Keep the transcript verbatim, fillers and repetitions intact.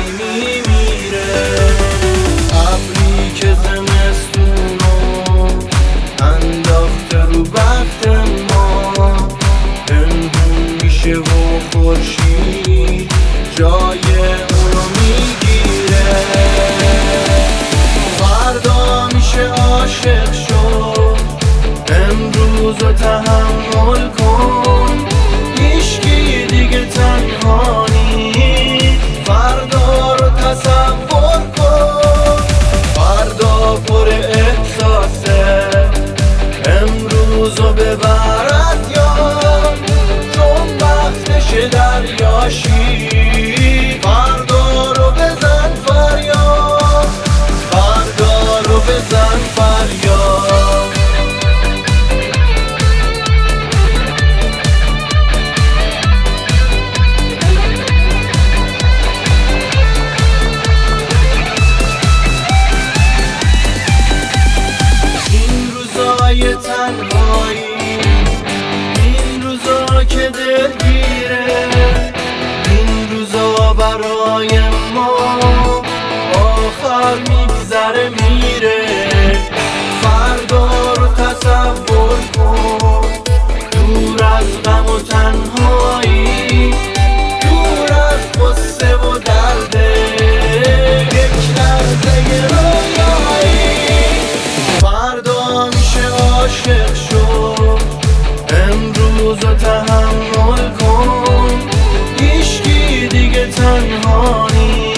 میمیره. ابری که زمستونو انداخته رو بخت ما، پنهون میشه و خورشید جای اونو میگیره. فردا میشه عاشق شد، امروز رو تحمل کن، هیچکی دیگه تنها نیست، فردا رو تصور کن. فردا پر احساسه، امروز رو ببرد یاد، چون وقتش دریاشی. فردا رو بزن فریاد، فردا رو بزن فریاد. این روزای تنهایی، این روزا که دلگیره، این روزا برای ما آخر میگذره میره. فردا رو تصور کن، دور از غم و تنهایی، دور از غصه و درده، یک لحظه رویایی. فردا میشه عاشق شد، امروز رو تحمل کن، هیچکی دیگه تنها نیست.